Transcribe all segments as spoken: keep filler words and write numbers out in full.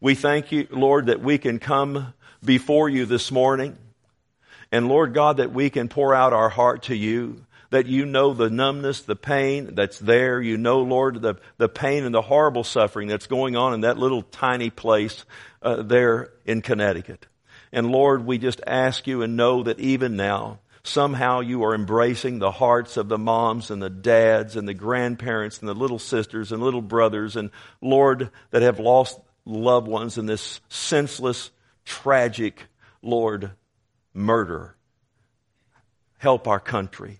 We thank you, Lord, that we can come before you this morning. And Lord God, that we can pour out our heart to you, that you know the numbness, the pain that's there. You know, Lord, the, the pain and the horrible suffering that's going on in that little tiny place uh, there in Connecticut. And Lord, we just ask you and know that even now, somehow you are embracing the hearts of the moms and the dads and the grandparents and the little sisters and little brothers and, Lord, that have lost loved ones in this senseless, tragic, Lord, murder. Help our country.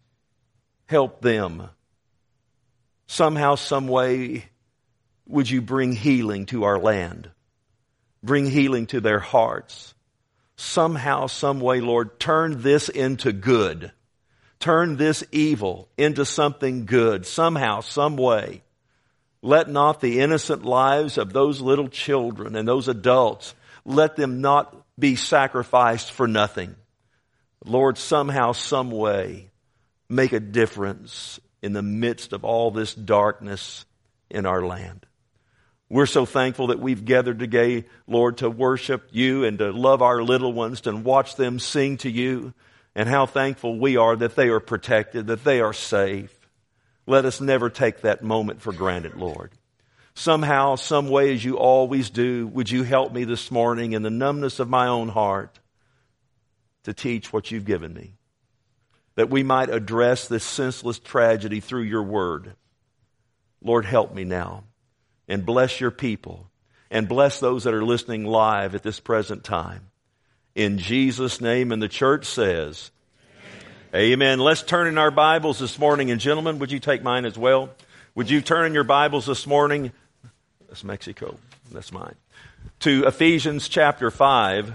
Help them. Somehow, some way, would you bring healing to our land? Bring healing to their hearts. Somehow, some way, Lord, turn this into good. Turn this evil into something good. Somehow, some way. Let not the innocent lives of those little children and those adults, let them not be sacrificed for nothing. Lord, somehow, some way, make a difference in the midst of all this darkness in our land. We're so thankful that we've gathered today, Lord, to worship you and to love our little ones and watch them sing to you. And how thankful we are that they are protected, that they are safe. Let us never take that moment for granted, Lord. Somehow, some way, as you always do, would you help me this morning in the numbness of my own heart to teach what you've given me, that we might address this senseless tragedy through your word. Lord, help me now, and bless your people, and bless those that are listening live at this present time. In Jesus' name, and the church says, Amen. Amen. Let's turn in our Bibles this morning, and gentlemen, would you take mine as well? Would you turn in your Bibles this morning? That's Mexico. That's mine. To Ephesians chapter five.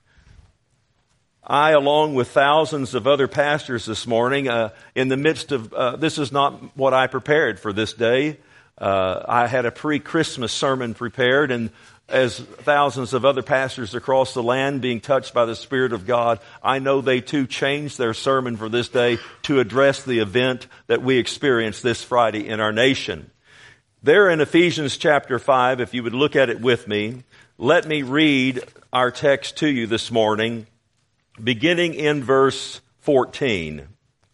I, along with thousands of other pastors this morning, uh, in the midst of, uh, this is not what I prepared for this day. Uh, I had a pre-Christmas sermon prepared, and as thousands of other pastors across the land being touched by the Spirit of God, I know they too changed their sermon for this day to address the event that we experienced this Friday in our nation. There in Ephesians chapter five, if you would look at it with me, let me read our text to you this morning, beginning in verse fourteen.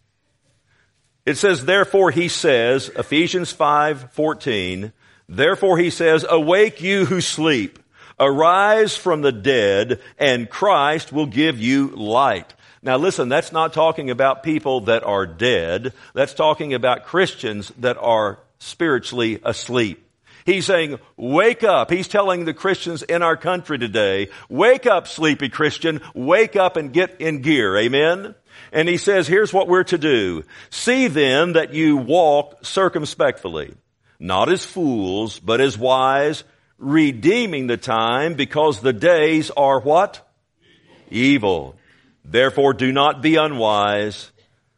It says, therefore he says, Ephesians five fourteen, therefore he says, awake you who sleep, arise from the dead, and Christ will give you light. Now listen, that's not talking about people that are dead. That's talking about Christians that are spiritually asleep. He's saying, wake up. He's telling the Christians in our country today, wake up, sleepy Christian. Wake up and get in gear. Amen? And he says, here's what we're to do. See then that you walk circumspectly, not as fools, but as wise, redeeming the time, because the days are what? Evil. Therefore do not be unwise,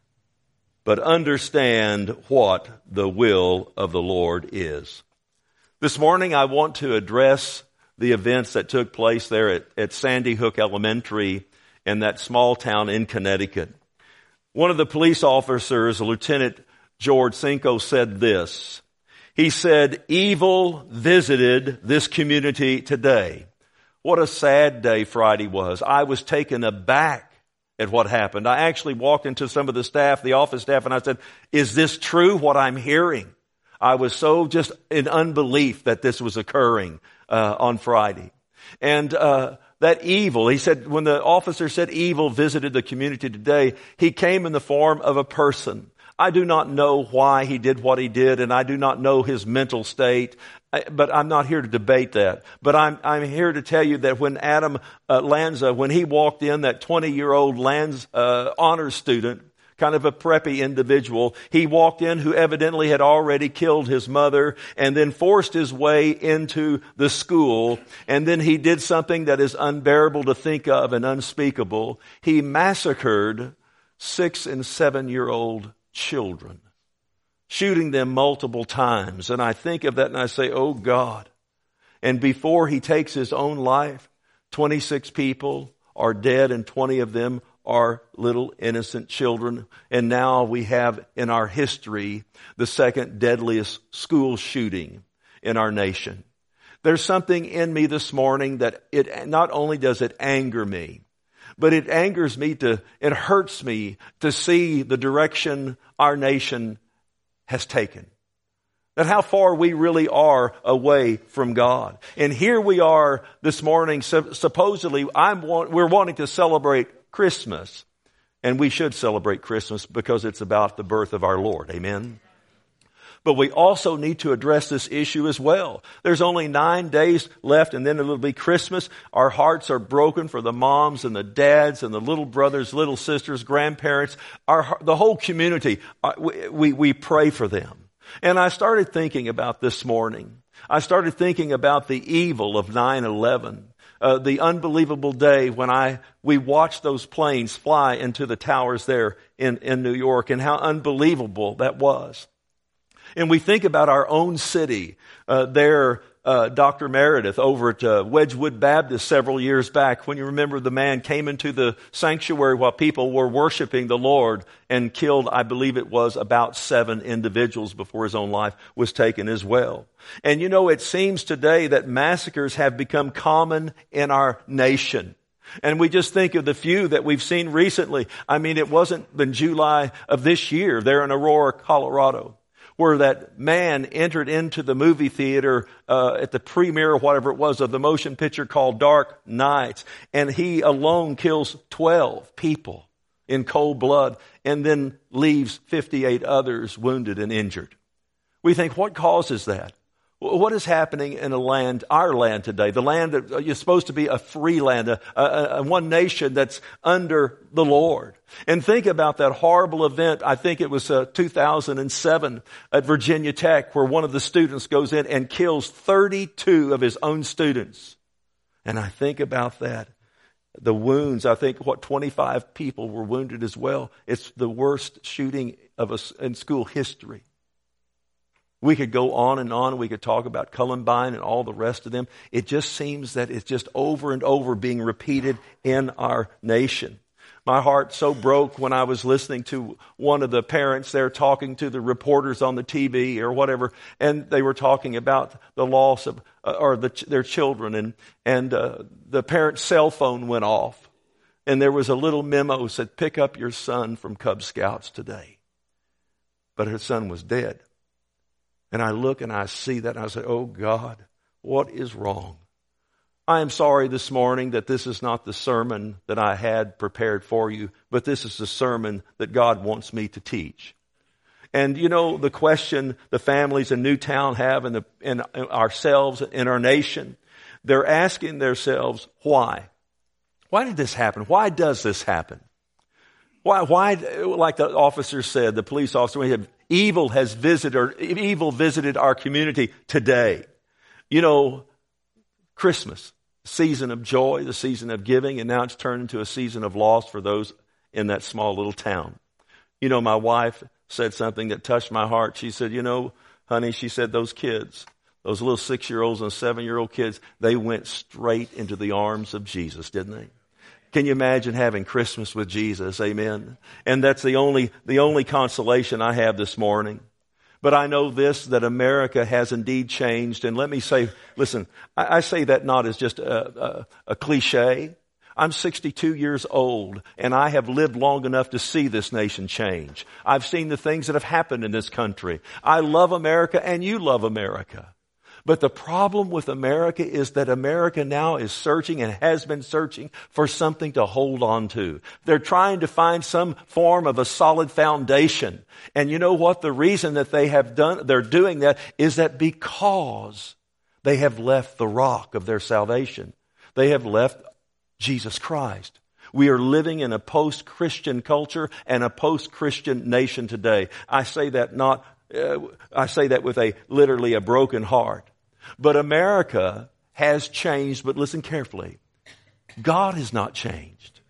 but understand what the will of the Lord is. This morning I want to address the events that took place there at, at Sandy Hook Elementary in that small town in Connecticut. One of the police officers, Lieutenant George Cinco, said this. He said, evil visited this community today. What a sad day Friday was. I was taken aback at what happened. I actually walked into some of the staff, the office staff, and I said, is this true what I'm hearing? I was so just in unbelief that this was occurring uh, on Friday. And uh that evil, he said, when the officer said evil visited the community today, he came in the form of a person. I do not know why he did what he did, and I do not know his mental state, but I'm not here to debate that. But I'm, I'm here to tell you that when Adam uh, Lanza, when he walked in, that twenty-year-old Lanza uh, honors student, kind of a preppy individual, he walked in who evidently had already killed his mother and then forced his way into the school. And then he did something that is unbearable to think of and unspeakable. He massacred six and seven-year-old children, shooting them multiple times. And I think of that and I say, oh God. And before he takes his own life, twenty-six people are dead and twenty of them are little innocent children. And now we have in our history the second deadliest school shooting in our nation. There's something in me this morning that it not only does it anger me, but it angers me to, it hurts me to see the direction our nation has taken. That how far we really are away from God. And here we are this morning, supposedly I'm want, we're wanting to celebrate Christmas. And we should celebrate Christmas because it's about the birth of our Lord. Amen. But we also need to address this issue as well. There's only nine days left and then it'll be Christmas. Our hearts are broken for the moms and the dads and the little brothers, little sisters, grandparents, our, the whole community. We, we, we pray for them. And I started thinking about this morning. I started thinking about the evil of nine eleven. Uh, the unbelievable day when I we watched those planes fly into the towers there in, in New York, and how unbelievable that was. And we think about our own city. Uh, there, uh, Doctor Meredith over at uh, Wedgwood Baptist several years back, when you remember the man came into the sanctuary while people were worshiping the Lord and killed, I believe it was about seven individuals before his own life was taken as well. And you know, it seems today that massacres have become common in our nation. And we just think of the few that we've seen recently. I mean, it wasn't in July of this year there in Aurora, Colorado, where that man entered into the movie theater uh, at the premiere or whatever it was of the motion picture called Dark Knight. And he alone kills twelve people in cold blood and then leaves fifty-eight others wounded and injured. We think, what causes that? What is happening in a land, our land today, the land that is supposed to be a free land, a, a, a one nation that's under the Lord? And think about that horrible event. I think it was uh, two thousand seven at Virginia Tech, where one of the students goes in and kills thirty-two of his own students. And I think about that. The wounds, I think, what, twenty-five people were wounded as well. It's the worst shooting of us in school history. We could go on and on. We could talk about Columbine and all the rest of them. It just seems that it's just over and over being repeated in our nation. My heart so broke when I was listening to one of the parents there talking to the reporters on the T V or whatever, and they were talking about the loss of uh, or the, their children, and and uh, the parent's cell phone went off, and there was a little memo that said, "Pick up your son from Cub Scouts today," but her son was dead. And I look and I see that and I say, oh God, what is wrong? I am sorry this morning that this is not the sermon that I had prepared for you, but this is the sermon that God wants me to teach. And you know, the question the families in Newtown have, and, the, and ourselves in our nation, they're asking themselves, why? Why did this happen? Why does this happen? Why, why, like the officer said, the police officer, we had, evil has visited, or evil visited our community today. You know, Christmas, season of joy, the season of giving, and now it's turned into a season of loss for those in that small little town. You know, my wife said something that touched my heart. She said, you know, honey, she said, those kids, those little six-year-olds and seven-year-old kids, they went straight into the arms of Jesus, didn't they? Can you imagine having Christmas with Jesus? Amen. And that's the only, the only consolation I have this morning. But I know this, that America has indeed changed. And let me say, listen, I, I say that not as just a, a, a cliche. I'm sixty-two years old, and I have lived long enough to see this nation change. I've seen the things that have happened in this country. I love America, and you love America. But the problem with America is that America now is searching and has been searching for something to hold on to. They're trying to find some form of a solid foundation. And you know what? The reason that they have done, they're doing that is that because they have left the rock of their salvation. They have left Jesus Christ. We are living in a post-Christian culture and a post-Christian nation today. I say that not Uh, I say that with a literally a broken heart. But America has changed, but listen carefully. God has not changed.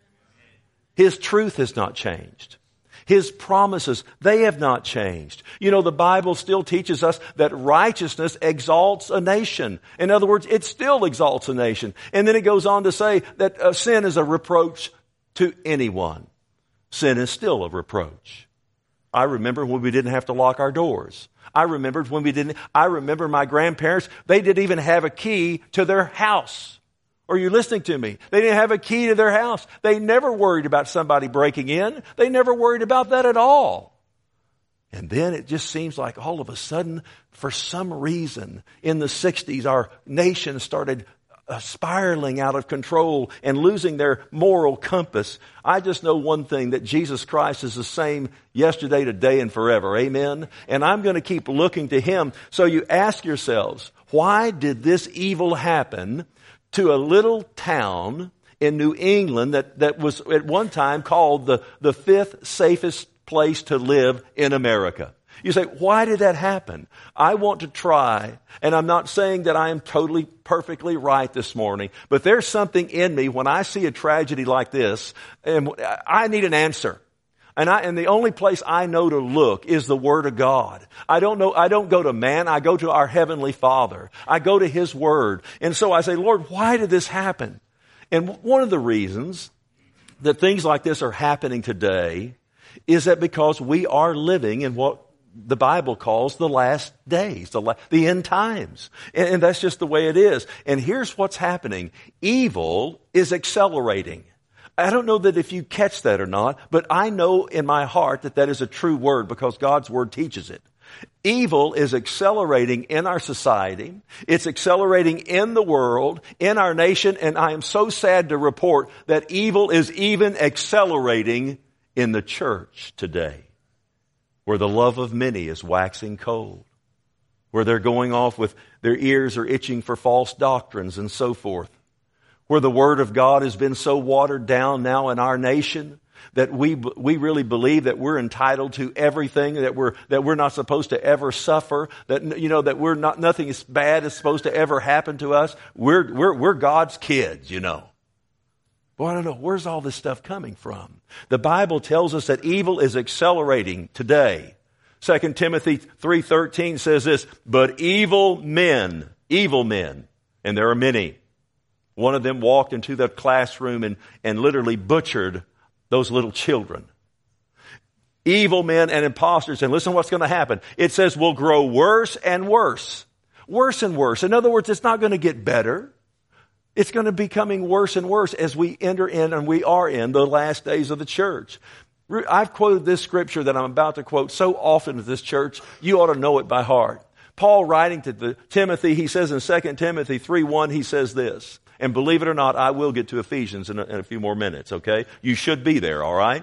His truth has not changed. His promises, they have not changed. You know, the Bible still teaches us that righteousness exalts a nation. In other words, it still exalts a nation. And then it goes on to say that uh, sin is a reproach to anyone. Sin is still a reproach. I remember when we didn't have to lock our doors. I remembered when we didn't, I remember my grandparents, they didn't even have a key to their house. Are you listening to me? They didn't have a key to their house. They never worried about somebody breaking in. They never worried about that at all. And then it just seems like all of a sudden, for some reason, in the sixties, our nation started uh, spiraling out of control and losing their moral compass. I just know one thing, that Jesus Christ is the same yesterday, today, and forever. Amen? And I'm going to keep looking to Him. So you ask yourselves, why did this evil happen to a little town in New England that, that was at one time called the, the fifth safest place to live in America? You say, why did that happen? I want to try, and I'm not saying that I am totally, perfectly right this morning, but there's something in me when I see a tragedy like this, and I need an answer. And I, and the only place I know to look is the Word of God. I don't know, I don't go to man, I go to our Heavenly Father. I go to His Word. And so I say, Lord, why did this happen? And one of the reasons that things like this are happening today is that because we are living in what the Bible calls the last days, the, la- the end times. And, and that's just the way it is. And here's what's happening. Evil is accelerating. I don't know that if you catch that or not, but I know in my heart that that is a true word because God's Word teaches it. Evil is accelerating in our society. It's accelerating in the world, in our nation, and I am so sad to report that evil is even accelerating in the church today, where the love of many is waxing cold, where they're going off with their ears are itching for false doctrines and so forth, where the Word of God has been so watered down now in our nation that we we really believe that we're entitled to everything, that we're that we're not supposed to ever suffer, that you know that we're not nothing is bad is supposed to ever happen to us. We're we're we're God's kids, you know. Well, I don't know, where's all this stuff coming from? The Bible tells us that evil is accelerating today. Second Timothy three thirteen says this, but evil men, evil men, and there are many. One of them walked into the classroom and, and literally butchered those little children. Evil men and imposters, and listen what's going to happen. It says will grow worse and worse. Worse and worse. In other words, it's not going to get better. It's going to be becoming worse and worse as we enter in, and we are in, the last days of the church. I've quoted this scripture that I'm about to quote so often at this church, you ought to know it by heart. Paul writing to the, Timothy, he says in Second Timothy three one, he says this, and believe it or not, I will get to Ephesians in a, in a few more minutes, okay? You should be there, all right?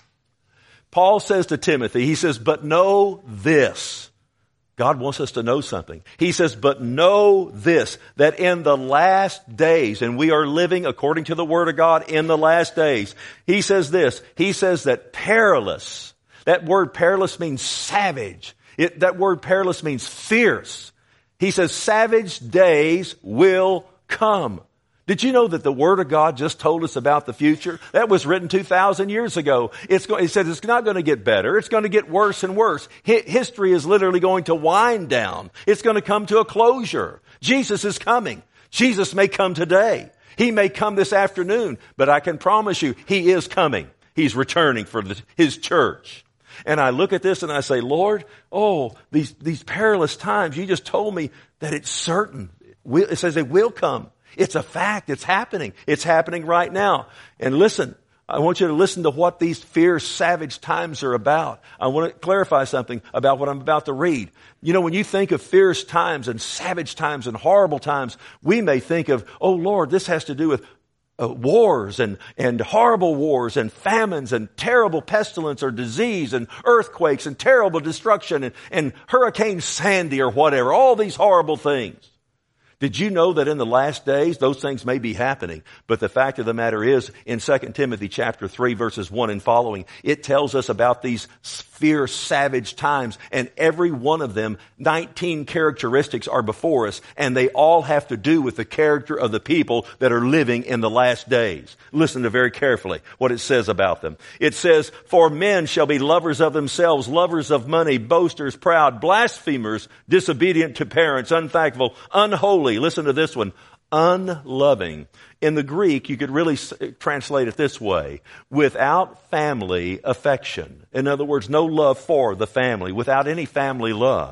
Paul says to Timothy, he says, but know this. God wants us to know something. He says, but know this, that in the last days, and we are living according to the Word of God in the last days. He says this, he says that perilous, that word perilous means savage. It, that word perilous means fierce. He says savage days will come. Did you know that the Word of God just told us about the future? That was written two thousand years ago. It's go- it said it's not going to get better. It's going to get worse and worse. Hi- history is literally going to wind down. It's going to come to a closure. Jesus is coming. Jesus may come today. He may come this afternoon. But I can promise you, He is coming. He's returning for the, His church. And I look at this and I say, Lord, oh, these, these perilous times, you just told me that it's certain. It says it will come. It's a fact. It's happening. It's happening right now. And listen, I want you to listen to what these fierce, savage times are about. I want to clarify something about what I'm about to read. You know, when you think of fierce times and savage times and horrible times, we may think of, oh Lord, this has to do with uh, wars and, and horrible wars and famines and terrible pestilence or disease and earthquakes and terrible destruction and, and Hurricane Sandy or whatever. All these horrible things. Did you know that in the last days, those things may be happening? But the fact of the matter is, in Second Timothy chapter three, verses one and following, it tells us about these fierce, savage times. And every one of them, nineteen characteristics are before us. And they all have to do with the character of the people that are living in the last days. Listen to very carefully what it says about them. It says, for men shall be lovers of themselves, lovers of money, boasters, proud, blasphemers, disobedient to parents, unthankful, unholy. Listen to this one. Unloving. In the Greek, you could really translate it this way. Without family affection. In other words, no love for the family. Without any family love.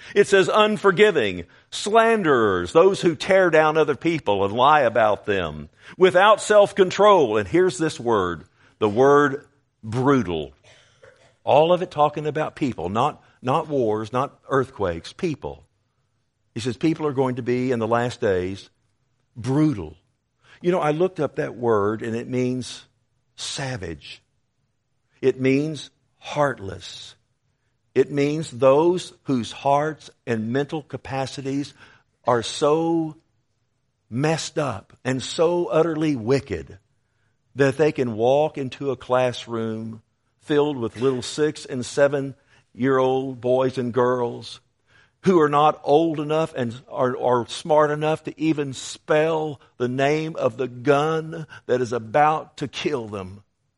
It says unforgiving, slanderers, those who tear down other people and lie about them, without self-control. And here's this word, the word brutal. All of it talking about people, not, not wars, not earthquakes, people. He says people are going to be in the last days brutal. You know, I looked up that word and it means savage. It means heartless. It means those whose hearts and mental capacities are so messed up and so utterly wicked that they can walk into a classroom filled with little six and seven year old boys and girls who are not old enough and are, are smart enough to even spell the name of the gun that is about to kill them.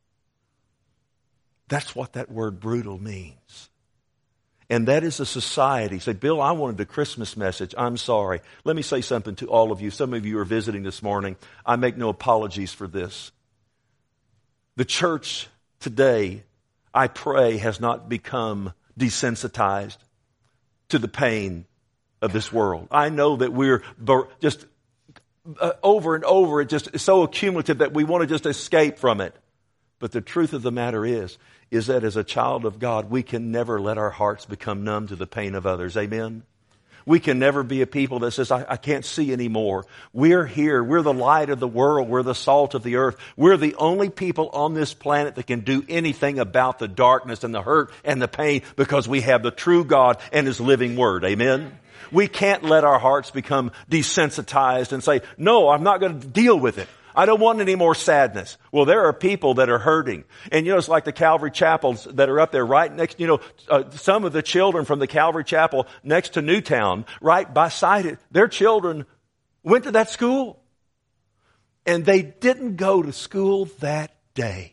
That's what that word brutal means. And that is a society. Say, Bill, I wanted a Christmas message. I'm sorry. Let me say something to all of you. Some of you are visiting this morning. I make no apologies for this. The church today, I pray, has not become desensitized to the pain of this world. I know that we're just uh, over and over, it just is so accumulative that we want to just escape from it. But the truth of the matter is, is that as a child of God, we can never let our hearts become numb to the pain of others. Amen? We can never be a people that says, I, I can't see anymore. We're here. We're the light of the world. We're the salt of the earth. We're the only people on this planet that can do anything about the darkness and the hurt and the pain because we have the true God and His living Word. Amen? We can't let our hearts become desensitized and say, no, I'm not going to deal with it. I don't want any more sadness. Well, there are people that are hurting. And, you know, it's like the Calvary Chapels that are up there right next, you know, uh, some of the children from the Calvary Chapel next to Newtown, right beside it, their children went to that school. And they didn't go to school that day.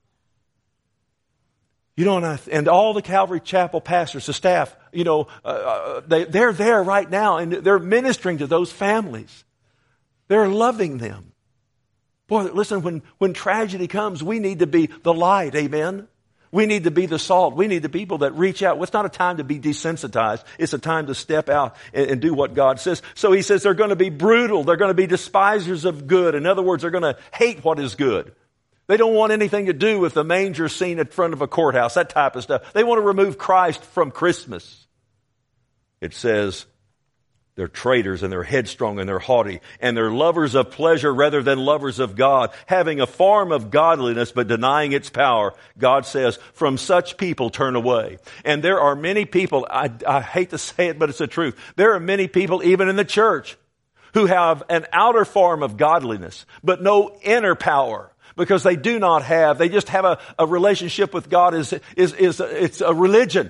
You know, and, I, and all the Calvary Chapel pastors, the staff, you know, uh, they, they're there right now and they're ministering to those families. They're loving them. Boy, listen, when, when tragedy comes, we need to be the light, amen? We need to be the salt. We need the people that reach out. Well, it's not a time to be desensitized. It's a time to step out and, and do what God says. So He says they're going to be brutal. They're going to be despisers of good. In other words, they're going to hate what is good. They don't want anything to do with the manger scene in front of a courthouse, that type of stuff. They want to remove Christ from Christmas. It says, they're traitors and they're headstrong and they're haughty and they're lovers of pleasure rather than lovers of God, having a form of godliness but denying its power. God says, from such people turn away. And there are many people, I, I hate to say it, but it's the truth. There are many people even in the church who have an outer form of godliness but no inner power because they do not have, they just have a, a relationship with God is, is, is, it's a religion.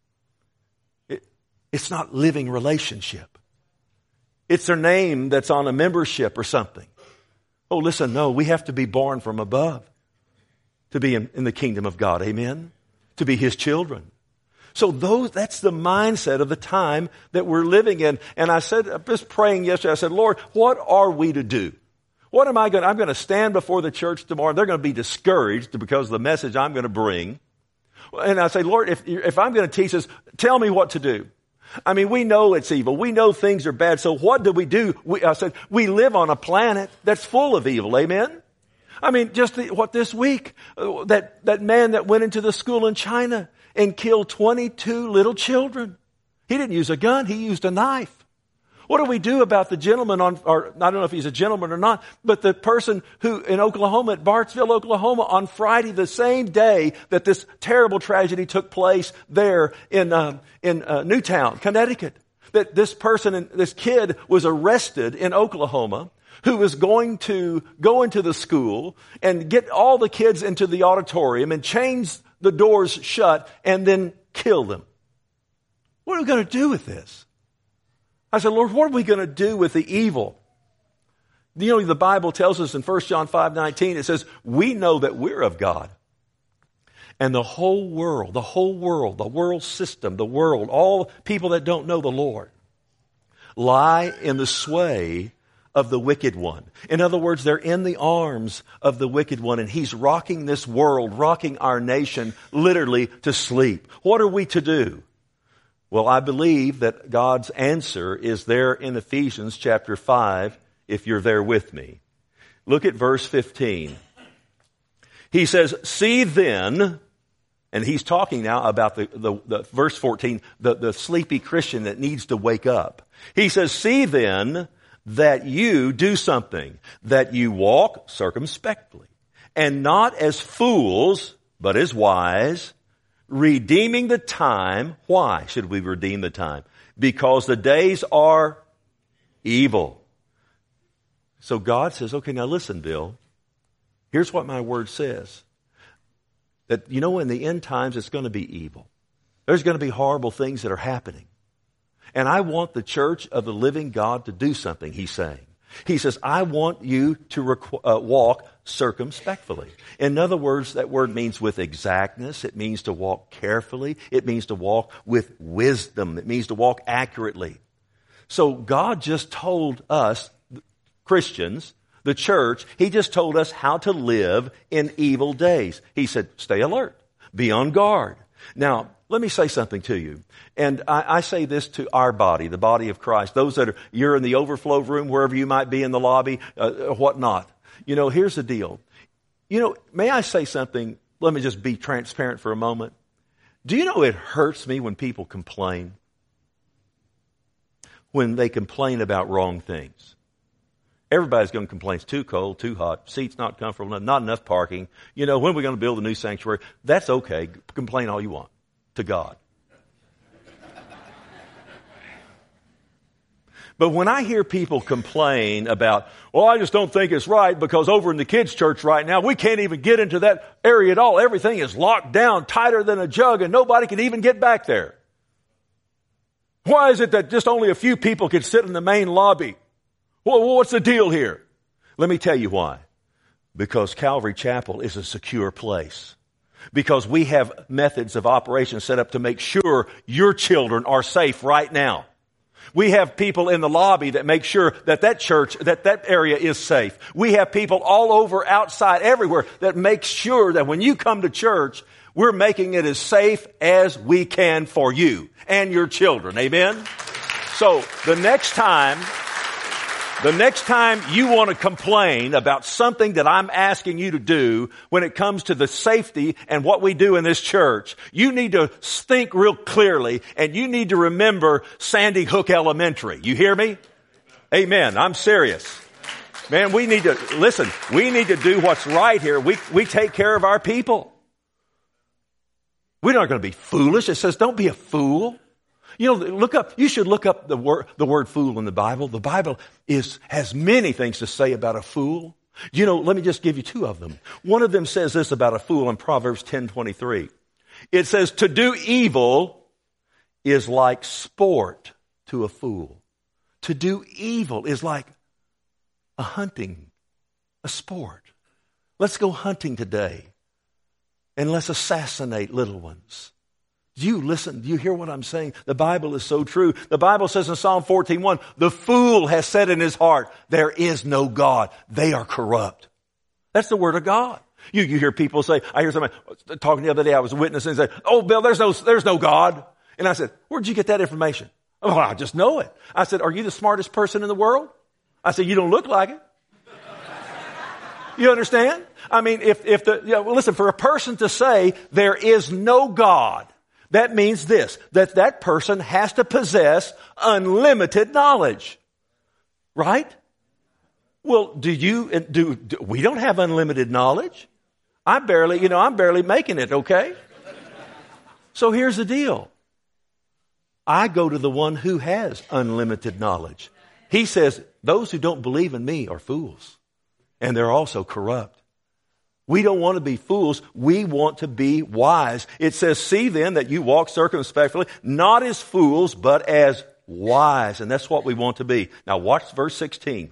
It, it's not living relationship. It's their name that's on a membership or something. Oh, listen, no, we have to be born from above to be in, in the kingdom of God. Amen? To be His children. So those, that's the mindset of the time that we're living in. And I said, I was praying yesterday, I said, Lord, what are we to do? What am I going to, I'm going to stand before the church tomorrow. They're going to be discouraged because of the message I'm going to bring. And I say, Lord, if, if I'm going to teach this, tell me what to do. I mean, we know it's evil. We know things are bad. So what do we do? We, I said, we live on a planet that's full of evil. Amen? I mean, just the, what this week, uh, that, that man that went into the school in China and killed twenty-two little children. He didn't use a gun. He used a knife. What do we do about the gentleman on, or I don't know if he's a gentleman or not, but the person who in Oklahoma, at Bartsville, Oklahoma, on Friday, the same day that this terrible tragedy took place there in, um, in uh, Newtown, Connecticut, that this person, and this kid was arrested in Oklahoma, who was going to go into the school and get all the kids into the auditorium and change the doors shut and then kill them. What are we going to do with this? I said, Lord, what are we going to do with the evil? You know, the Bible tells us in First John five nineteen, it says, we know that we're of God. And the whole world, the whole world, the world system, the world, all people that don't know the Lord, lie in the sway of the wicked one. In other words, they're in the arms of the wicked one, and he's rocking this world, rocking our nation literally to sleep. What are we to do? Well, I believe that God's answer is there in Ephesians chapter five, if you're there with me. Look at verse fifteen. He says, see then, and he's talking now about the, the, the verse fourteen, the, the sleepy Christian that needs to wake up. He says, see then that you do something, that you walk circumspectly, and not as fools, but as wise, redeeming the time. Why should we redeem the time? Because the days are evil. So God says, okay, now listen, Bill. Here's what my word says. That, you know, in the end times, it's going to be evil. There's going to be horrible things that are happening. And I want the church of the living God to do something, he's saying. He says, I want you to requ- uh, walk circumspectly. In other words, that word means with exactness. It means to walk carefully. It means to walk with wisdom. It means to walk accurately. So God just told us, Christians, the church, he just told us how to live in evil days. He said, stay alert. Be on guard. Now, let me say something to you. And I, I say this to our body, the body of Christ. Those that are, you're in the overflow room, wherever you might be in the lobby, uh, whatnot. You know, here's the deal. You know, may I say something? Let me just be transparent for a moment. Do you know it hurts me when people complain? When they complain about wrong things. Everybody's going to complain. It's too cold, too hot, seats not comfortable, not enough parking. You know, when are we going to build a new sanctuary? That's okay. Complain all you want to God. But when I hear people complain about, well, I just don't think it's right because over in the kids' church right now, we can't even get into that area at all. Everything is locked down tighter than a jug and nobody can even get back there. Why is it that just only a few people can sit in the main lobby? Well, what's the deal here? Let me tell you why. Because Calvary Chapel is a secure place. Because we have methods of operation set up to make sure your children are safe right now. We have people in the lobby that make sure that that church, that that area is safe. We have people all over, outside, everywhere that make sure that when you come to church, we're making it as safe as we can for you and your children. Amen? So the next time... The next time you want to complain about something that I'm asking you to do when it comes to the safety and what we do in this church, you need to think real clearly and you need to remember Sandy Hook Elementary. You hear me? Amen. I'm serious. Man, we need to, listen, we need to do what's right here. We, we take care of our people. We're not going to be foolish. It says don't be a fool. You know, look up, you should look up the word, the word fool in the Bible. The Bible is, has many things to say about a fool. You know, let me just give you two of them. One of them says this about a fool in Proverbs ten twenty-three. It says, to do evil is like sport to a fool. To do evil is like a hunting, a sport. Let's go hunting today and let's assassinate little ones. Do you listen? Do you hear what I'm saying? The Bible is so true. The Bible says in Psalm fourteen one, the fool has said in his heart, there is no God. They are corrupt. That's the word of God. You, you hear people say, I hear somebody talking the other day, I was witnessing and say, oh, Bill, there's no, there's no God. And I said, where'd you get that information? Oh, I just know it. I said, are you the smartest person in the world? I said, you don't look like it. You understand? I mean, if, if the, you know, listen, for a person to say there is no God, that means this, that that person has to possess unlimited knowledge. Right? Well, do you, do, do, we don't have unlimited knowledge. I barely, you know, I'm barely making it, okay? So here's the deal. I go to the one who has unlimited knowledge. He says, those who don't believe in me are fools. And they're also corrupt. We don't want to be fools. We want to be wise. It says, see then that you walk circumspectly, not as fools, but as wise. And that's what we want to be. Now watch verse sixteen.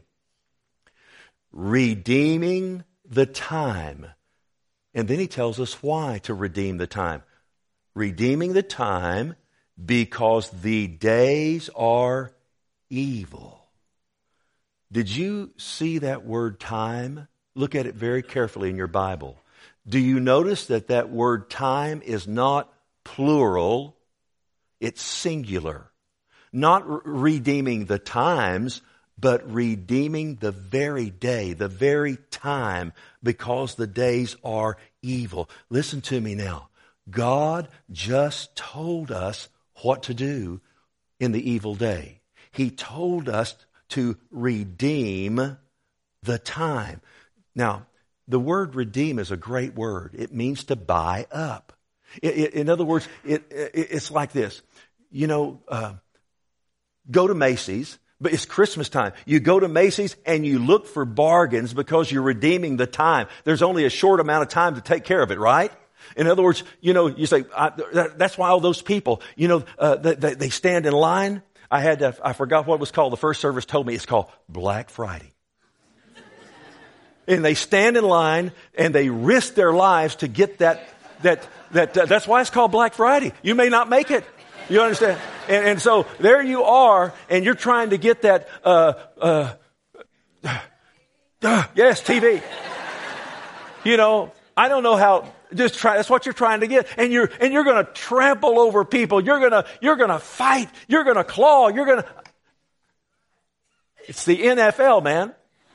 Redeeming the time. And then he tells us why to redeem the time. Redeeming the time because the days are evil. Did you see that word time? Look at it very carefully in your Bible. Do you notice that that word time is not plural? It's singular. Not re- redeeming the times, but redeeming the very day, the very time, because the days are evil. Listen to me now. God just told us what to do in the evil day. He told us to redeem the time. Now, the word redeem is a great word. It means to buy up. It, it, in other words, it, it, it's like this. You know, uh, go to Macy's, but it's Christmas time. You go to Macy's and you look for bargains because you're redeeming the time. There's only a short amount of time to take care of it, right? In other words, you know, you say, I, that's why all those people, you know, uh, they, they stand in line. I had to, I forgot what it was called. The first service told me it's called Black Friday. And they stand in line and they risk their lives to get that, that, that, uh, that's why it's called Black Friday. You may not make it. You understand? And, and so there you are, and you're trying to get that, uh, uh, uh, yes, T V. You know, I don't know how, just try, that's what you're trying to get. And you're, and you're gonna trample over people. You're gonna, you're gonna fight. You're gonna claw. You're gonna, it's the N F L, man.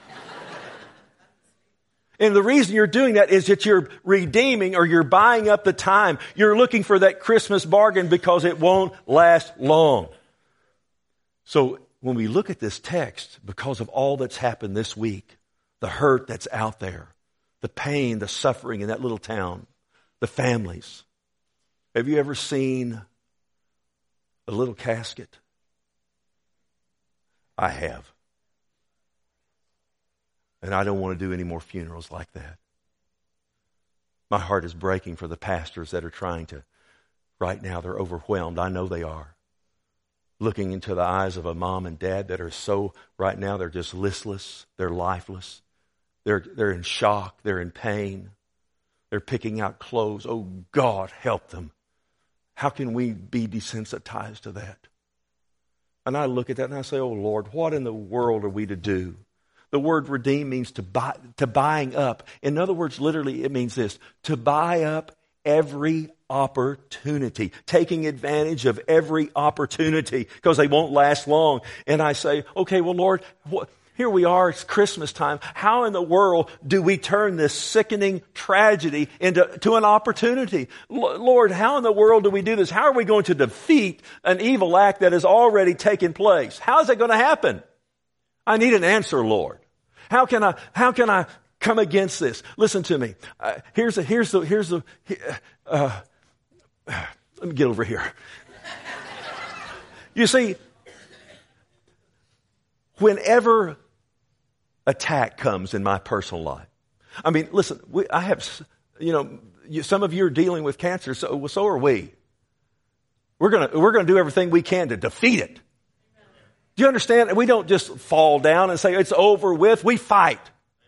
And the reason you're doing that is that you're redeeming or you're buying up the time. You're looking for that Christmas bargain because it won't last long. So when we look at this text, because of all that's happened this week, the hurt that's out there, the pain, the suffering in that little town, the families. Have you ever seen a little casket? I have. And I don't want to do any more funerals like that. My heart is breaking for the pastors that are trying to, right now they're overwhelmed. I know they are. Looking into the eyes of a mom and dad that are so, right now they're just listless. They're lifeless. They're, they're in shock. They're in pain. They're picking out clothes. Oh, God, help them. How can we be desensitized to that? And I look at that and I say, oh, Lord, what in the world are we to do? The word redeem means to buy, to buying up. In other words, literally, it means this, to buy up every opportunity, taking advantage of every opportunity because they won't last long. And I say, okay, well, Lord, what, here we are, it's Christmas time. How in the world do we turn this sickening tragedy into to an opportunity? L- Lord, how in the world do we do this? How are we going to defeat an evil act that has already taken place? How is it going to happen? I need an answer, Lord. How can I, how can I come against this? Listen to me. Uh, here's the, here's the, here's the, uh, let me get over here. You see, whenever attack comes in my personal life, I mean, listen, we, I have, you know, you, some of you are dealing with cancer, so, so are we. We're gonna, we're gonna do everything we can to defeat it. Do you understand? We don't just fall down and say, it's over with. We fight.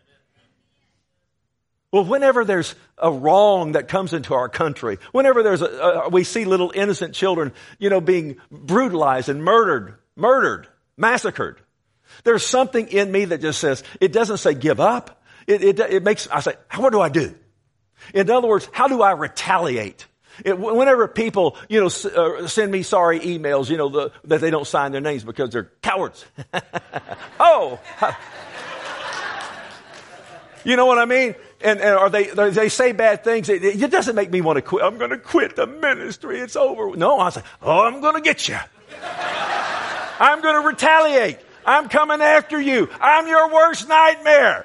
Well, whenever there's a wrong that comes into our country, whenever there's a, a, we see little innocent children, you know, being brutalized and murdered, murdered, massacred, there's something in me that just says, it doesn't say give up. It, it, it makes, I say, what do I do? In other words, how do I retaliate? It, whenever people, you know, s- uh, send me sorry emails, you know, the, that they don't sign their names because they're cowards. Oh, you know what I mean? And, and or they they say bad things. It, it doesn't make me want to quit. I'm going to quit the ministry. It's over. No, I say, oh, I'm going to get you. I'm going to retaliate. I'm coming after you. I'm your worst nightmare.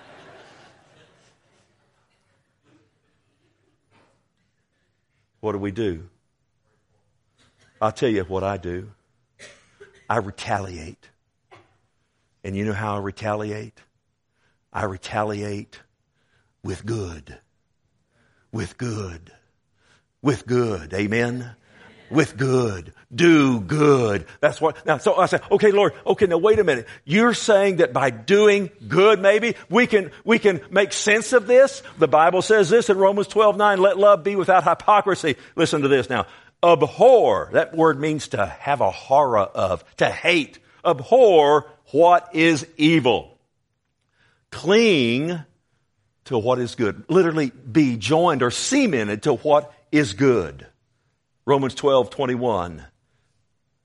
What do we do? I'll tell you what I do. I retaliate. And you know how I retaliate? I retaliate with good. With good. With good. Amen? With good. Do good. That's what, now, so I say, okay, Lord, okay, now wait a minute. You're saying that by doing good, maybe, we can, we can make sense of this? The Bible says this in Romans twelve nine, let love be without hypocrisy. Listen to this now. Abhor, that word means to have a horror of, to hate. Abhor what is evil. Cling to what is good. Literally be joined or cemented to what is good. Romans twelve twenty-one.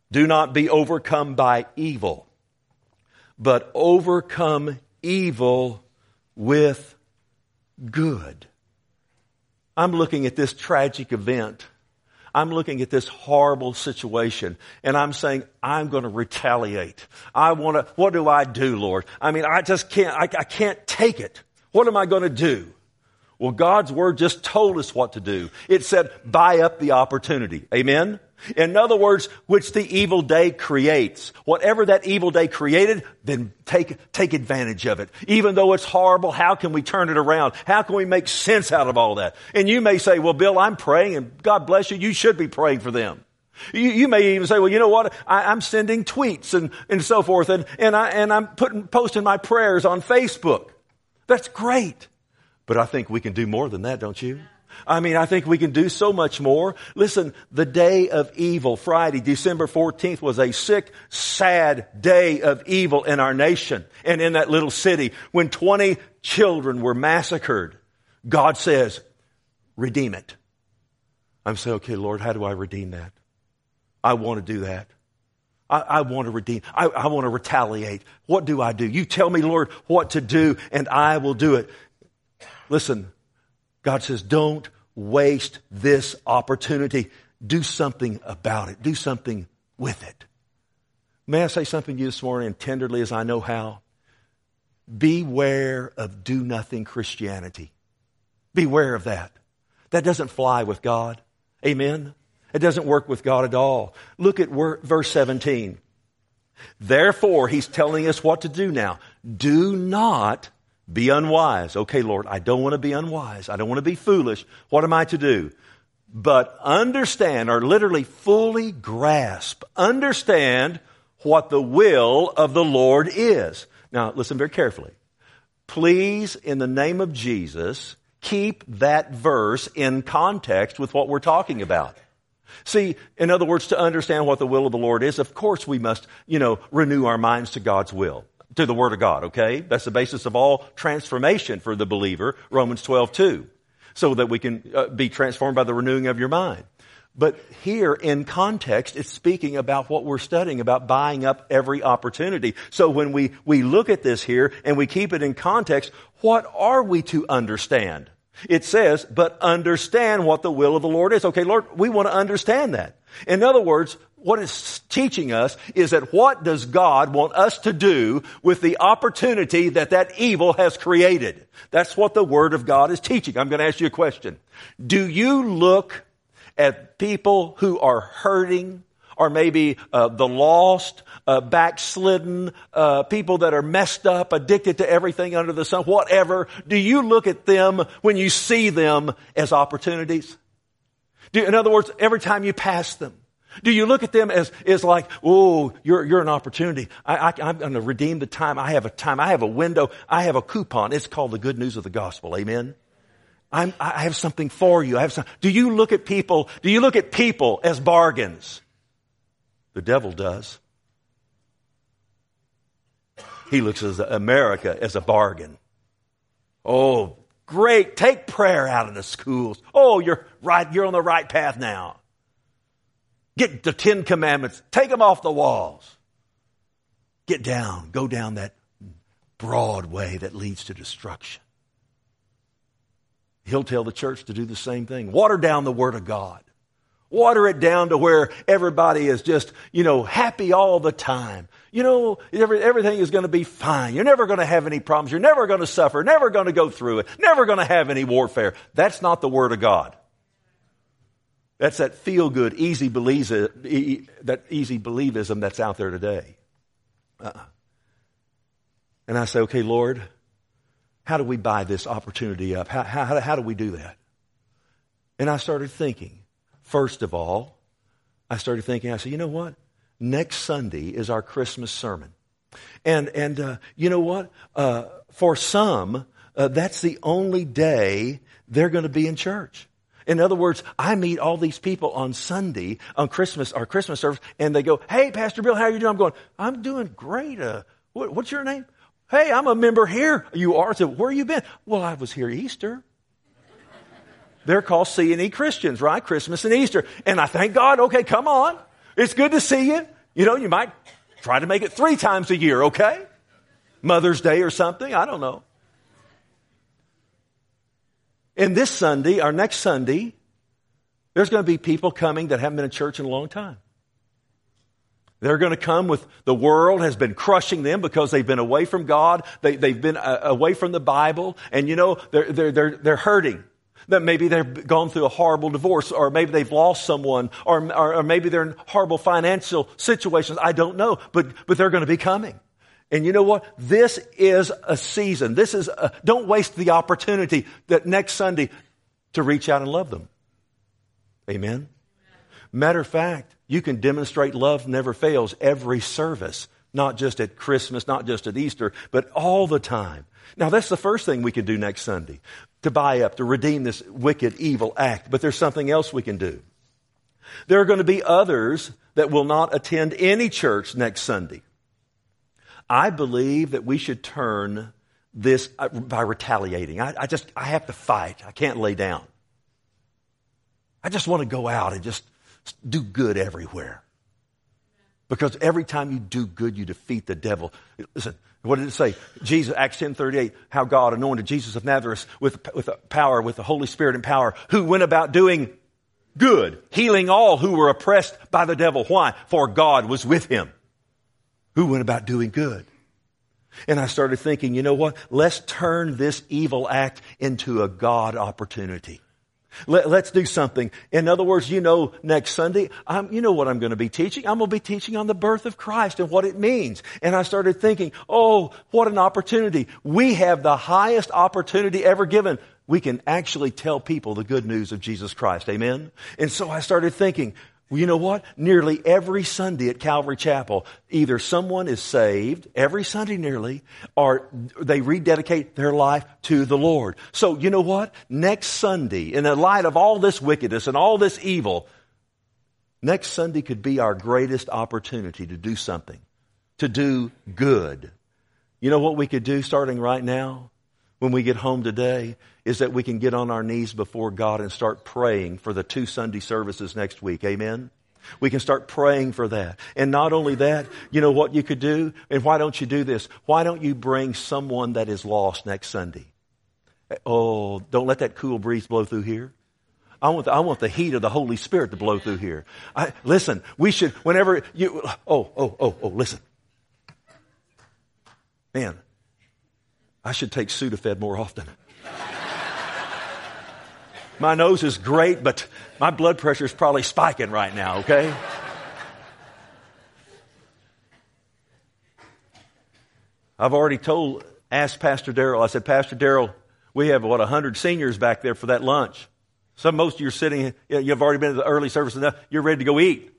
Do not be overcome by evil, but overcome evil with good. I'm looking at this tragic event. I'm looking at this horrible situation, and I'm saying, I'm going to retaliate. I want to, what do I do, Lord? I mean, I just can't, I, I can't take it. What am I going to do? Well, God's Word just told us what to do. It said, buy up the opportunity. Amen? In other words, which the evil day creates. Whatever that evil day created, then take, take advantage of it. Even though it's horrible, how can we turn it around? How can we make sense out of all that? And you may say, well, Bill, I'm praying, and God bless you. You should be praying for them. You, you may even say, well, you know what? I, I'm sending tweets and, and so forth, and, and, I, and I'm putting, posting my prayers on Facebook. That's great. But I think we can do more than that, don't you? I mean, I think we can do so much more. Listen, the day of evil, Friday, December fourteenth, was a sick, sad day of evil in our nation and in that little city. When twenty children were massacred, God says, redeem it. I'm saying, okay, Lord, how do I redeem that? I want to do that. I, I want to redeem. I, I want to retaliate. What do I do? You tell me, Lord, what to do, and I will do it. Listen, God says, don't waste this opportunity. Do something about it. Do something with it. May I say something to you this morning, and tenderly as I know how? Beware of do-nothing Christianity. Beware of that. That doesn't fly with God. Amen? It doesn't work with God at all. Look at verse seventeen. Therefore, he's telling us what to do now. Do not be unwise. Okay, Lord, I don't want to be unwise. I don't want to be foolish. What am I to do? But understand, or literally fully grasp, understand what the will of the Lord is. Now, listen very carefully. Please, in the name of Jesus, keep that verse in context with what we're talking about. See, in other words, to understand what the will of the Lord is, of course we must, you know, renew our minds to God's will. To the Word of God, okay? That's the basis of all transformation for the believer, Romans twelve two, so that we can uh, be transformed by the renewing of your mind. But here, in context, it's speaking about what we're studying, about buying up every opportunity. So when we, we look at this here and we keep it in context, what are we to understand? It says, but understand what the will of the Lord is. Okay, Lord, we want to understand that. In other words, what it's teaching us is that what does God want us to do with the opportunity that that evil has created? That's what the Word of God is teaching. I'm going to ask you a question. Do you look at people who are hurting, or maybe uh, the lost, uh, backslidden, uh, people that are messed up, addicted to everything under the sun, whatever? Do you look at them when you see them as opportunities? Do, in other words, every time you pass them, do you look at them as, as like, oh, you're, you're an opportunity. I, I, I'm going to redeem the time. I have a time. I have a window. I have a coupon. It's called the good news of the gospel. Amen. I'm, I have something for you. I have some. Do you look at people, do you look at people as bargains? The devil does. He looks at America as a bargain. Oh, great. Take prayer out of the schools. Oh, you're right. You're on the right path now. Get the Ten Commandments. Take them off the walls. Get down. Go down that broad way that leads to destruction. He'll tell the church to do the same thing. Water down the Word of God. Water it down to where everybody is just, you know, happy all the time. You know, every, everything is going to be fine. You're never going to have any problems. You're never going to suffer. Never going to go through it. Never going to have any warfare. That's not the Word of God. That's that feel-good, easy believe, that easy believism that's out there today. Uh-uh. And I say, okay, Lord, how do we buy this opportunity up? How, how, how do we do that? And I started thinking, first of all, I started thinking, I said, you know what? Next Sunday is our Christmas sermon. And, and uh, you know what? Uh, for some, uh, that's the only day they're going to be in church. In other words, I meet all these people on Sunday, on Christmas, our Christmas service, and they go, hey, Pastor Bill, how are you doing? I'm going, I'm doing great. Uh, what, what's your name? Hey, I'm a member here. You are? So where have you been? Well, I was here Easter. They're called C and E Christians, right? Christmas and Easter. And I thank God, okay, come on. It's good to see you. You know, you might try to make it three times a year, okay? Mother's Day or something, I don't know. And this Sunday, our next Sunday, there's going to be people coming that haven't been in church in a long time. They're going to come with, the world has been crushing them because they've been away from God. They, they've been uh, away from the Bible. And you know, they're, they're, they're, they're hurting. That maybe they've gone through a horrible divorce, or maybe they've lost someone, or, or, or maybe they're in horrible financial situations. I don't know, but, but they're going to be coming. And you know what? This is a season. This is a, don't waste the opportunity that next Sunday to reach out and love them. Amen. Matter of fact, you can demonstrate love never fails every service, not just at Christmas, not just at Easter, but all the time. Now, that's the first thing we can do next Sunday, to buy up, to redeem this wicked, evil act. But there's something else we can do. There are going to be others that will not attend any church next Sunday. I believe that we should turn this by retaliating. I, I just, I have to fight. I can't lay down. I just want to go out and just do good everywhere. Because every time you do good, you defeat the devil. Listen, what did it say? Jesus, Acts ten thirty-eight, how God anointed Jesus of Nazareth with, with power, with the Holy Spirit and power, who went about doing good, healing all who were oppressed by the devil. Why? For God was with him. Who went about doing good. And I started thinking, you know what? Let's turn this evil act into a God opportunity. Let, let's do something. In other words, you know, next Sunday, I'm, you know what I'm going to be teaching? I'm going to be teaching on the birth of Christ and what it means. And I started thinking, oh, what an opportunity. We have the highest opportunity ever given. We can actually tell people the good news of Jesus Christ. Amen? And so I started thinking, well, you know what? Nearly every Sunday at Calvary Chapel, either someone is saved, every Sunday nearly, or they rededicate their life to the Lord. So, you know what? Next Sunday, in the light of all this wickedness and all this evil, next Sunday could be our greatest opportunity to do something, to do good. You know what we could do starting right now? When we get home today, is that we can get on our knees before God and start praying for the two Sunday services next week. Amen? We can start praying for that. And not only that, you know what you could do? And why don't you do this? Why don't you bring someone that is lost next Sunday? Oh, don't let that cool breeze blow through here. I want the, I want the heat of the Holy Spirit to blow through here. I, listen, we should, whenever you, oh, oh, oh, oh, listen. Man. I should take Sudafed more often. My nose is great, but my blood pressure is probably spiking right now, okay? I've already told, asked Pastor Darrell, I said, Pastor Darrell, we have, what, one hundred seniors back there for that lunch. Some, most of you are sitting, you've already been to the early service enough, you're ready to go eat.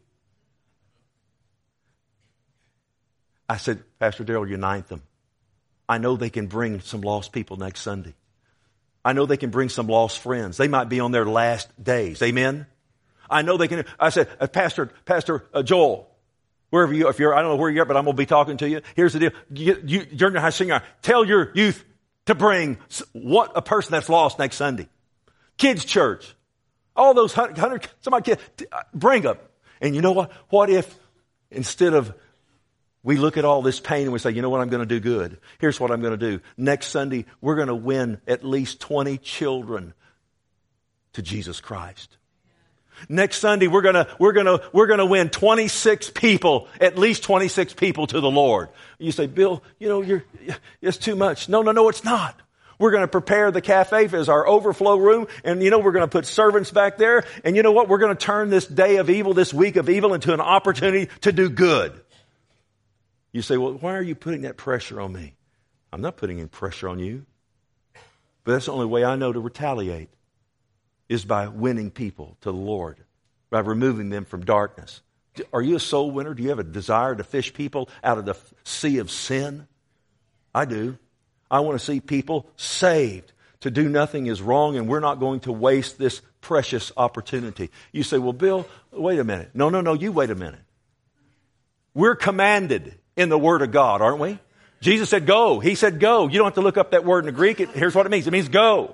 I said, Pastor Darrell, unite them. I know they can bring some lost people next Sunday. I know they can bring some lost friends. They might be on their last days. Amen? I know they can. I said, uh, Pastor, Pastor uh, Joel, wherever you, if you're, I don't know where you're at, but I'm going to be talking to you. Here's the deal. You, you, junior high, senior high, tell your youth to bring what a person that's lost next Sunday. Kids church. All those hundred, hundred somebody kids, bring them. And you know what? What if instead of we look at all this pain and we say, you know what, I'm going to do good. Here's what I'm going to do. Next Sunday, we're going to win at least twenty children to Jesus Christ. Next Sunday, we're going to, we're going to, we're going to win twenty-six people, at least twenty-six people to the Lord. You say, Bill, you know, you're, it's too much. No, no, no, it's not. We're going to prepare the cafe as our overflow room. And you know, we're going to put servants back there. And you know what? We're going to turn this day of evil, this week of evil into an opportunity to do good. You say, well, why are you putting that pressure on me? I'm not putting any pressure on you. But that's the only way I know to retaliate is by winning people to the Lord, by removing them from darkness. Are you a soul winner? Do you have a desire to fish people out of the sea of sin? I do. I want to see people saved. To do nothing is wrong, and we're not going to waste this precious opportunity. You say, well, Bill, wait a minute. No, no, no, you wait a minute. We're commanded in the Word of God, aren't we? Jesus said go. He said go. You don't have to look up that word in the Greek. It, here's what it means. It means go.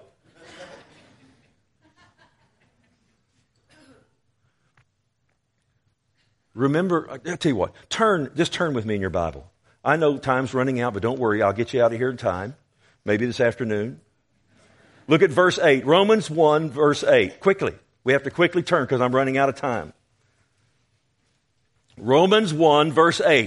Remember, I'll tell you what, turn, just turn with me in your Bible. I know time's running out, but don't worry, I'll get you out of here in time. Maybe this afternoon. Look at verse eight. Romans one, verse eight. Quickly. We have to quickly turn because I'm running out of time. Romans one, verse eight.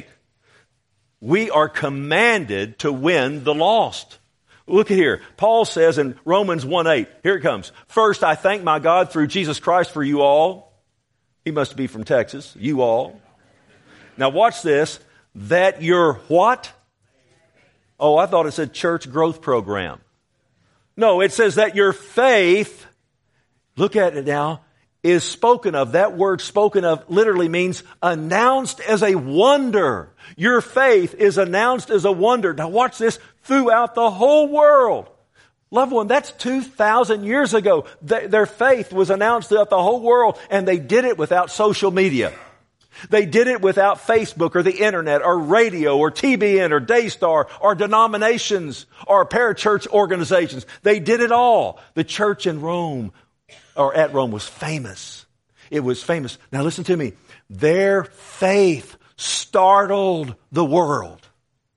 We are commanded to win the lost. Look at here. Paul says in Romans one eight, here it comes. First, I thank my God through Jesus Christ for you all. He must be from Texas. You all. Now watch this. That your what? Oh, I thought it said church growth program. No, it says that your faith, look at it now, is spoken of. That word spoken of literally means announced as a wonder. Your faith is announced as a wonder. Now watch this, throughout the whole world. Loved one, that's two thousand years ago. Th- their faith was announced throughout the whole world, and they did it without social media. They did it without Facebook or the internet or radio or T B N or Daystar or denominations or parachurch organizations. They did it all. The church in Rome or at Rome was famous. It was famous. Now listen to me. Their faith startled the world.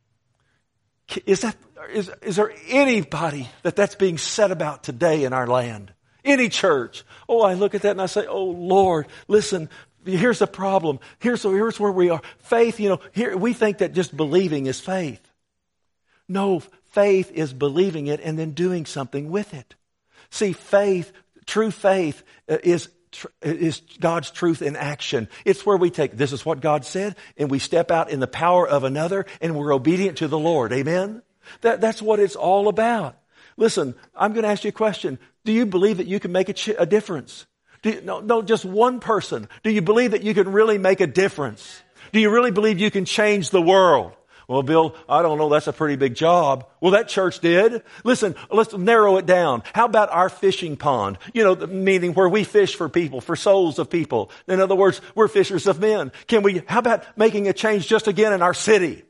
Is that, is, is there anybody that that's being said about today in our land? Any church? Oh, I look at that and I say, oh Lord, listen, here's the problem. Here's, here's where we are. Faith, you know, here we think that just believing is faith. No, faith is believing it and then doing something with it. See, faith, true faith is is God's truth in action. It's where we take, this is what God said, and we step out in the power of another, and we're obedient to the Lord. Amen? That, that's what it's all about. Listen, I'm going to ask you a question. Do you believe that you can make a, ch- a difference? Do you, no, no, just one person. Do you believe that you can really make a difference? Do you really believe you can change the world? Well, Bill, I don't know. That's a pretty big job. Well, that church did. Listen, let's narrow it down. How about our fishing pond? You know, the meaning where we fish for people, for souls of people. In other words, we're fishers of men. Can we, how about making a change just again in our city?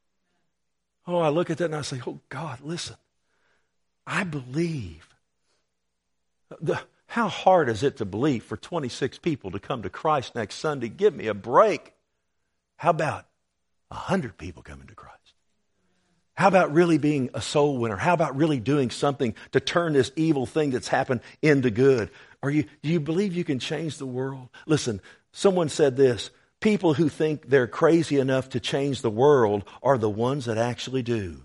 Oh, I look at that and I say, oh God, listen, I believe. The, how hard is it to believe for twenty-six people to come to Christ next Sunday? Give me a break. How about A hundred people coming to Christ? How about really being a soul winner? How about really doing something to turn this evil thing that's happened into good? Are you, do you believe you can change the world? Listen, someone said this, people who think they're crazy enough to change the world are the ones that actually do.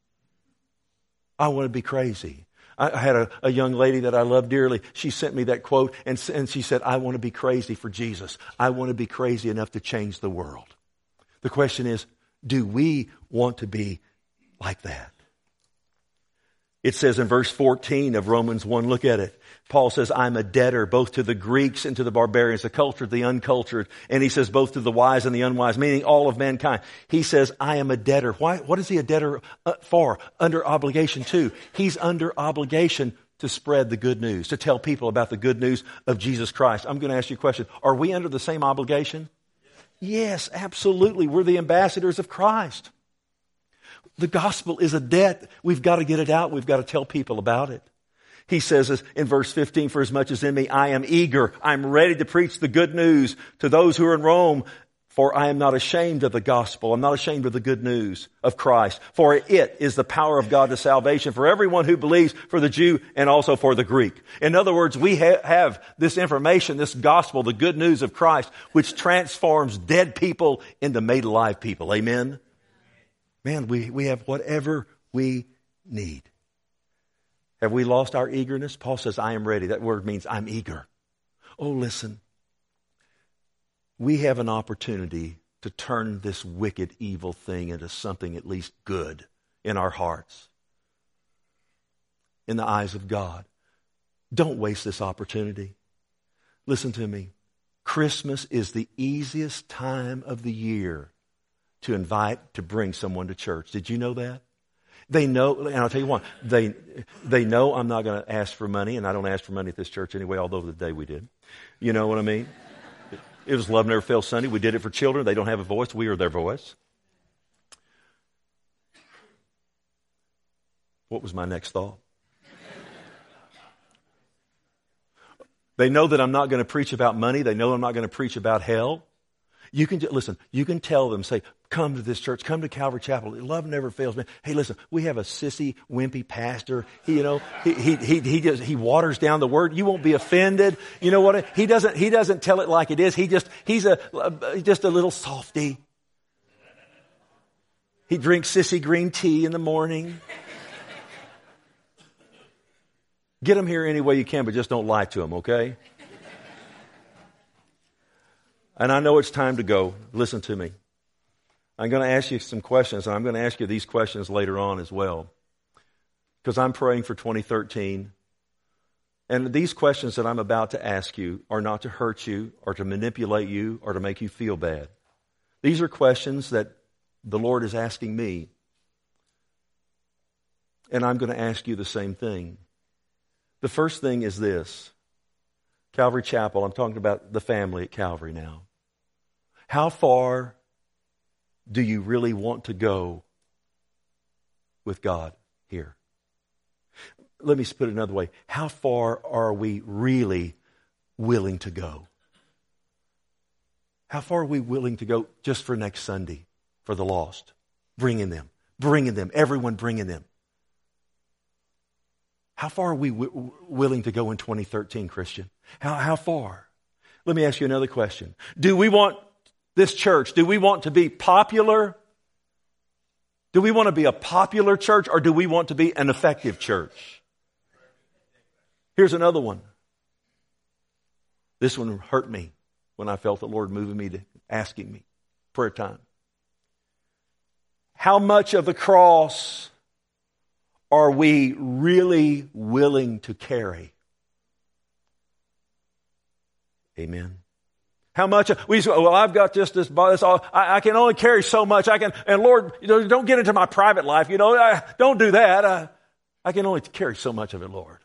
I want to be crazy. I had a, a young lady that I love dearly. She sent me that quote and, and she said, I want to be crazy for Jesus. I want to be crazy enough to change the world. The question is, do we want to be like that? It says in verse fourteen of Romans one, look at it. Paul says, I'm a debtor both to the Greeks and to the barbarians, the cultured, the uncultured. And he says both to the wise and the unwise, meaning all of mankind. He says, I am a debtor. Why? What is he a debtor for? Under obligation to. He's under obligation to spread the good news, to tell people about the good news of Jesus Christ. I'm going to ask you a question. Are we under the same obligation? Yes, absolutely. We're the ambassadors of Christ. The gospel is a debt. We've got to get it out. We've got to tell people about it. He says in verse fifteen, for as much as in me, I am eager. I'm ready to preach the good news to those who are in Rome. For I am not ashamed of the gospel. I'm not ashamed of the good news of Christ. For it is the power of God to salvation for everyone who believes, for the Jew and also for the Greek. In other words, we ha- have this information, this gospel, the good news of Christ, which transforms dead people into made alive people. Amen? Man, we, we have whatever we need. Have we lost our eagerness? Paul says, I am ready. That word means I'm eager. Oh, listen. We have an opportunity to turn this wicked, evil thing into something at least good in our hearts, in the eyes of God. Don't waste this opportunity. Listen to me. Christmas is the easiest time of the year to invite, to bring someone to church. Did you know that? They know, and I'll tell you what, they, they know I'm not going to ask for money, and I don't ask for money at this church anyway, although the day we did. You know what I mean? It was Love Never Fails Sunday. We did it for children. They don't have a voice. We are their voice. What was my next thought? They know that I'm not going to preach about money. They know I'm not going to preach about hell. You can, listen, you can tell them, say, come to this church, come to Calvary Chapel. Love never fails, man. Hey, listen, we have a sissy, wimpy pastor. He, you know, he, he, he, he just, he waters down the word. You won't be offended. You know what? He doesn't, he doesn't tell it like it is. He just, he's a, just a little softy. He drinks sissy green tea in the morning. Get him here any way you can, but just don't lie to him, okay? And I know it's time to go. Listen to me. I'm going to ask you some questions, and I'm going to ask you these questions later on as well. Because I'm praying for twenty thirteen. And these questions that I'm about to ask you are not to hurt you or to manipulate you or to make you feel bad. These are questions that the Lord is asking me. And I'm going to ask you the same thing. The first thing is this. Calvary Chapel, I'm talking about the family at Calvary now. How far do you really want to go with God here? Let me put it another way. How far are we really willing to go? How far are we willing to go just for next Sunday for the lost? Bringing them, bringing them, everyone bringing them. How far are we w- willing to go in twenty thirteen, Christian? How, how far? Let me ask you another question. Do we want this church, do we want to be popular? Do we want to be a popular church, or do we want to be an effective church? Here's another one. This one hurt me when I felt the Lord moving me to asking me prayer time. How much of the cross are we really willing to carry? Amen. How much? We say, well, I've got just this, this all, I, I can only carry so much. I can, and Lord, you know, don't get into my private life. You know, I, don't do that. I, I can only carry so much of it, Lord.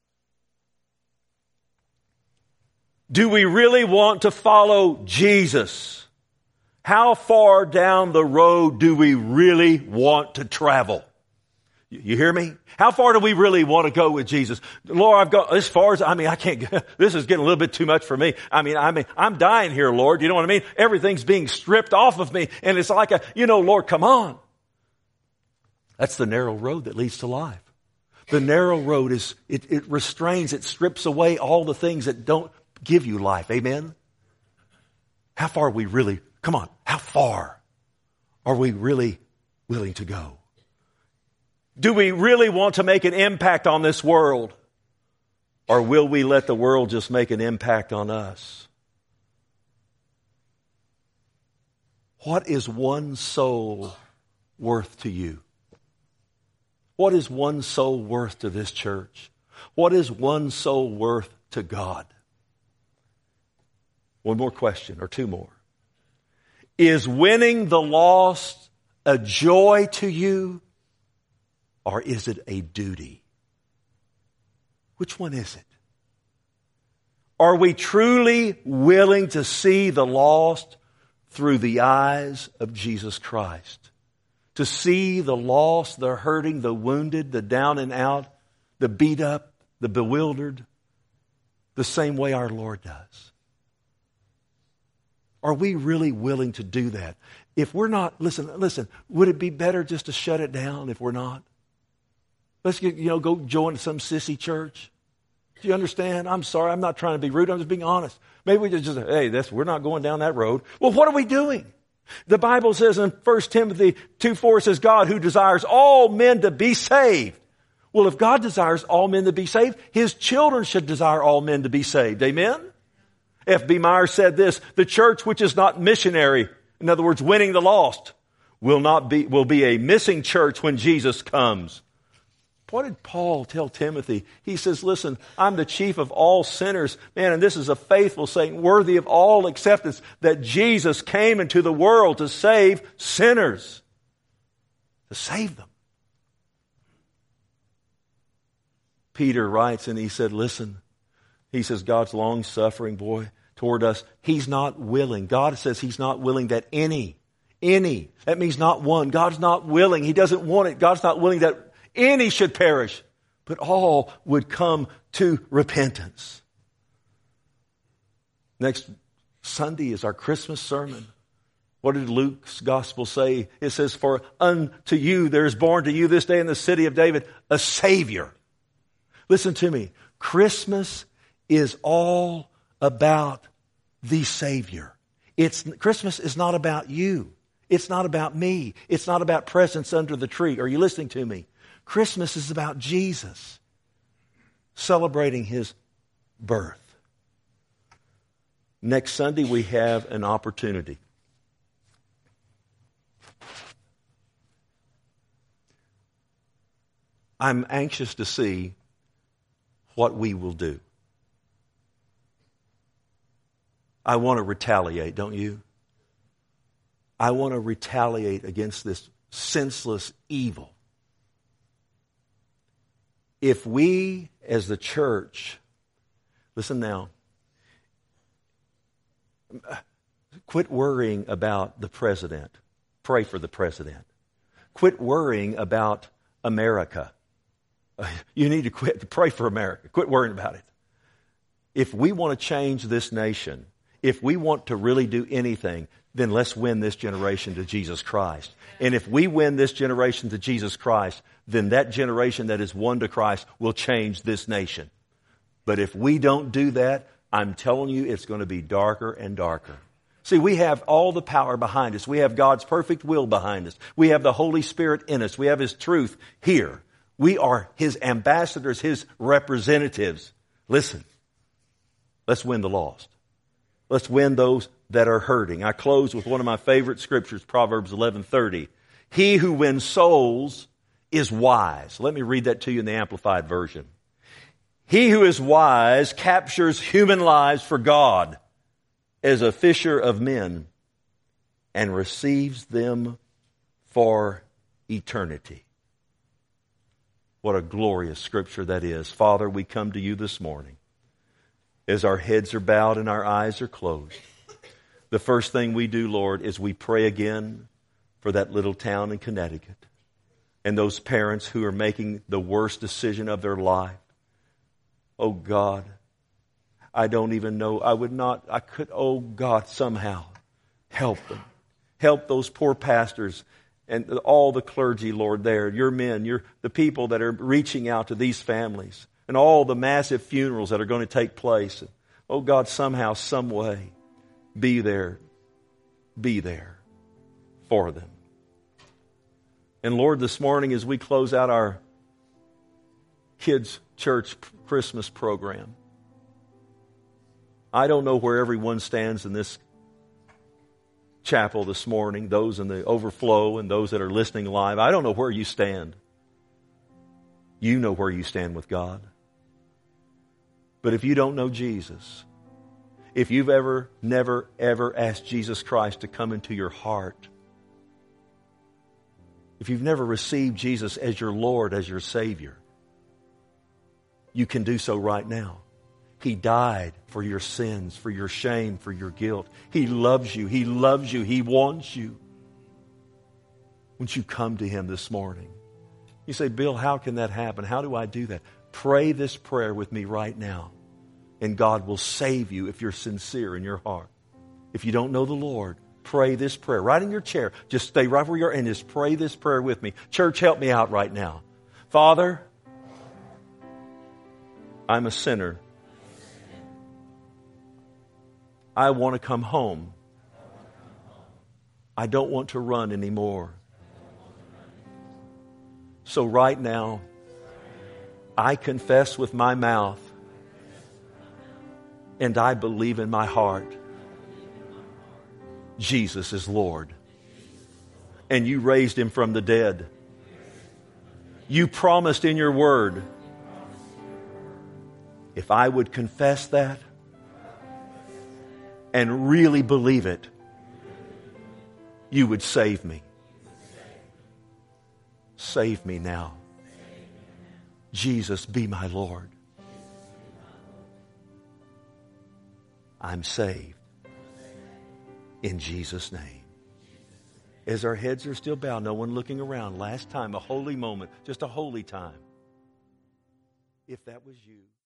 Do we really want to follow Jesus? How far down the road do we really want to travel? You hear me? How far do we really want to go with Jesus? Lord, I've got as far as, I mean, I can't, this is getting a little bit too much for me. I mean, I mean, I'm dying here, Lord. You know what I mean? Everything's being stripped off of me. And it's like a, you know, Lord, come on. That's the narrow road that leads to life. The narrow road is, it, it restrains, it strips away all the things that don't give you life. Amen? How far are we really, come on, how far are we really willing to go? Do we really want to make an impact on this world? Or will we let the world just make an impact on us? What is one soul worth to you? What is one soul worth to this church? What is one soul worth to God? One more question, or two more. Is winning the lost a joy to you? Or is it a duty? Which one is it? Are we truly willing to see the lost through the eyes of Jesus Christ? To see the lost, the hurting, the wounded, the down and out, the beat up, the bewildered, the same way our Lord does. Are we really willing to do that? If we're not, listen, listen, would it be better just to shut it down if we're not? Let's get, you know, go join some sissy church. Do you understand? I'm sorry. I'm not trying to be rude. I'm just being honest. Maybe we just, just hey, that's, we're not going down that road. Well, what are we doing? The Bible says in First Timothy two four, it says, God who desires all men to be saved. Well, if God desires all men to be saved, His children should desire all men to be saved. Amen? F B Meyer said this, the church which is not missionary, in other words, winning the lost, will not be, will be a missing church when Jesus comes. What did Paul tell Timothy? He says, listen, I'm the chief of all sinners. Man, and this is a faithful saying, worthy of all acceptance, that Jesus came into the world to save sinners. To save them. Peter writes and he said, listen, he says, God's long-suffering, boy, toward us. He's not willing. God says He's not willing that any, any, that means not one. God's not willing. He doesn't want it. God's not willing that any should perish, but all would come to repentance. Next Sunday is our Christmas sermon. What did Luke's gospel say? It says, for unto you there is born to you this day in the city of David a Savior. Listen to me. Christmas is all about the Savior. It's, Christmas is not about you. It's not about me. It's not about presents under the tree. Are you listening to me? Christmas is about Jesus celebrating His birth. Next Sunday we have an opportunity. I'm anxious to see what we will do. I want to retaliate, don't you? I want to retaliate against this senseless evil. If we, as the church, listen now, quit worrying about the president. Pray for the president. Quit worrying about America. You need to quit to pray for America. Quit worrying about it. If we want to change this nation, if we want to really do anything, then let's win this generation to Jesus Christ. And if we win this generation to Jesus Christ, then that generation that is won to Christ will change this nation. But if we don't do that, I'm telling you, it's going to be darker and darker. See, we have all the power behind us. We have God's perfect will behind us. We have the Holy Spirit in us. We have His truth here. We are His ambassadors, His representatives. Listen, let's win the lost. Let's win those that are hurting. I close with one of my favorite scriptures, Proverbs eleven thirty. He who wins souls is wise. Let me read that to you in the Amplified Version. He who is wise captures human lives for God as a fisher of men and receives them for eternity. What a glorious scripture that is. Father, we come to you this morning as our heads are bowed and our eyes are closed. The first thing we do, Lord, is we pray again for that little town in Connecticut and those parents who are making the worst decision of their life. Oh God, I don't even know. I would not, I could, oh God, somehow help them. Help those poor pastors and all the clergy, Lord, there, your men, your, the people that are reaching out to these families and all the massive funerals that are going to take place. Oh God, somehow, some way, be there, be there for them. And Lord, this morning as we close out our kids' church Christmas program, I don't know where everyone stands in this chapel this morning, those in the overflow and those that are listening live. I don't know where you stand. You know where you stand with God. But if you don't know Jesus, if you've ever, never, ever asked Jesus Christ to come into your heart, if you've never received Jesus as your Lord, as your Savior, you can do so right now. He died for your sins, for your shame, for your guilt. He loves you. He loves you. He wants you. Won't you come to Him this morning? You say, Bill, how can that happen? How do I do that? Pray this prayer with me right now, and God will save you if you're sincere in your heart. If you don't know the Lord, pray this prayer right in your chair. Just stay right where you are and just pray this prayer with me. Church, help me out right now. Father, I'm a sinner. I want to come home. I don't want to run anymore. So right now, I confess with my mouth and I believe in my heart Jesus is Lord. And you raised Him from the dead. You promised in your word, if I would confess that and really believe it, you would save me. Save me now. Jesus, be my Lord. I'm saved. In Jesus' name. As our heads are still bowed, no one looking around, last time, a holy moment, just a holy time. If that was you.